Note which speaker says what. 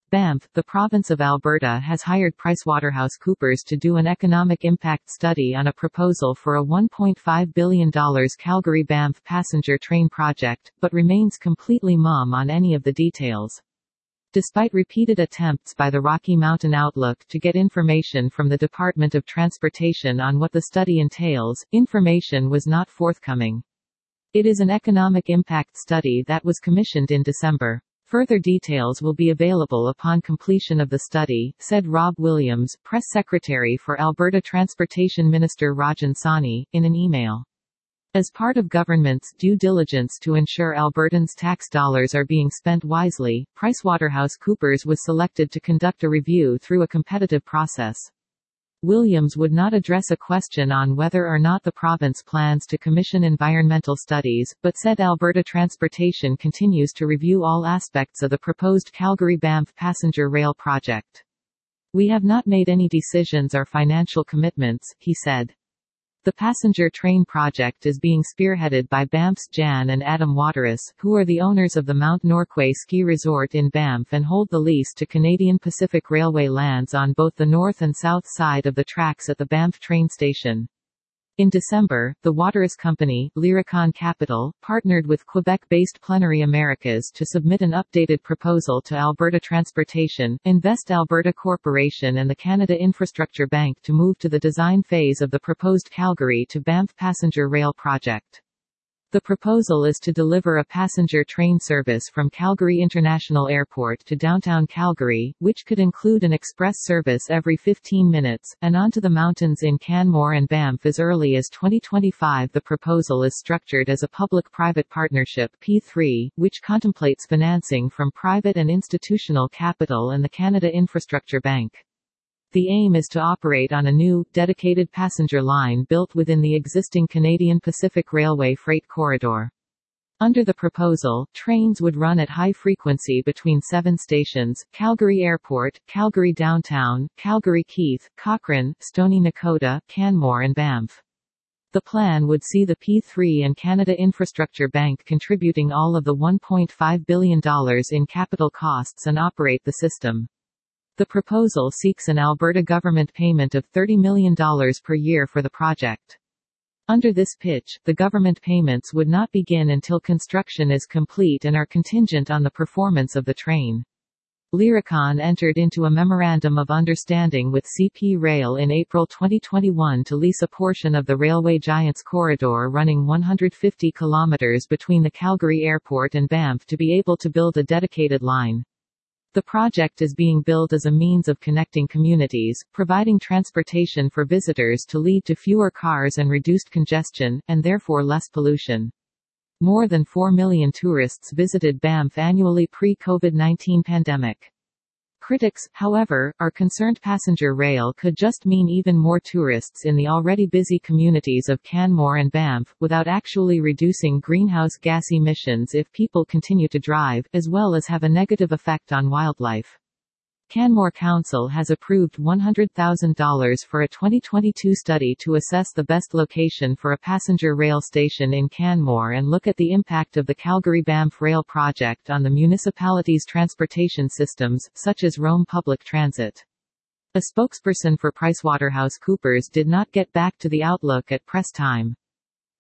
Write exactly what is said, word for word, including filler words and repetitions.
Speaker 1: Banff, the province of Alberta has hired PricewaterhouseCoopers to do an economic impact study on a proposal for a one point five billion dollars Calgary-Banff passenger train project, but remains completely mum on any of the details. Despite repeated attempts by the Rocky Mountain Outlook to get information from the Department of Transportation on what the study entails, information was not forthcoming. It is an economic impact study that was commissioned in December. Further details will be available upon completion of the study, said Rob Williams, press secretary for Alberta Transportation Minister Rajan Sawhney, in an email. As part of government's due diligence to ensure Albertans' tax dollars are being spent wisely, PricewaterhouseCoopers was selected to conduct a review through a competitive process. Williams would not address a question on whether or not the province plans to commission environmental studies, but said Alberta Transportation continues to review all aspects of the proposed Calgary-Banff passenger rail project. We have not made any decisions or financial commitments, he said. The passenger train project is being spearheaded by Banff's Jan and Adam Waterous, who are the owners of the Mount Norquay Ski Resort in Banff and hold the lease to Canadian Pacific Railway lands on both the north and south side of the tracks at the Banff train station. In December, the Waterous company, Lyricon Capital, partnered with Quebec-based Plenary Americas to submit an updated proposal to Alberta Transportation, Invest Alberta Corporation and the Canada Infrastructure Bank to move to the design phase of the proposed Calgary to Banff passenger rail project. The proposal is to deliver a passenger train service from Calgary International Airport to downtown Calgary, which could include an express service every fifteen minutes, and onto the mountains in Canmore and Banff as early as twenty twenty-five. The proposal is structured as a public-private partnership P three, which contemplates financing from private and institutional capital and the Canada Infrastructure Bank. The aim is to operate on a new, dedicated passenger line built within the existing Canadian Pacific Railway freight corridor. Under the proposal, trains would run at high frequency between seven stations: Calgary Airport, Calgary Downtown, Calgary Keith, Cochrane, Stony Nakoda, Canmore and Banff. The plan would see the P three and Canada Infrastructure Bank contributing all of the one point five billion dollars in capital costs and operate the system. The proposal seeks an Alberta government payment of thirty million dollars per year for the project. Under this pitch, the government payments would not begin until construction is complete and are contingent on the performance of the train. Lyricon entered into a memorandum of understanding with C P Rail in April twenty twenty-one to lease a portion of the Railway Giants corridor running one hundred fifty kilometers between the Calgary Airport and Banff to be able to build a dedicated line. The project is being billed as a means of connecting communities, providing transportation for visitors to lead to fewer cars and reduced congestion, and therefore less pollution. More than four million tourists visited Banff annually pre-COVID nineteen pandemic. Critics, however, are concerned passenger rail could just mean even more tourists in the already busy communities of Canmore and Banff, without actually reducing greenhouse gas emissions if people continue to drive, as well as have a negative effect on wildlife. Canmore Council has approved one hundred thousand dollars for a twenty twenty-two study to assess the best location for a passenger rail station in Canmore and look at the impact of the Calgary-Banff rail project on the municipality's transportation systems, such as Rome Public Transit. A spokesperson for PricewaterhouseCoopers did not get back to the Outlook at press time.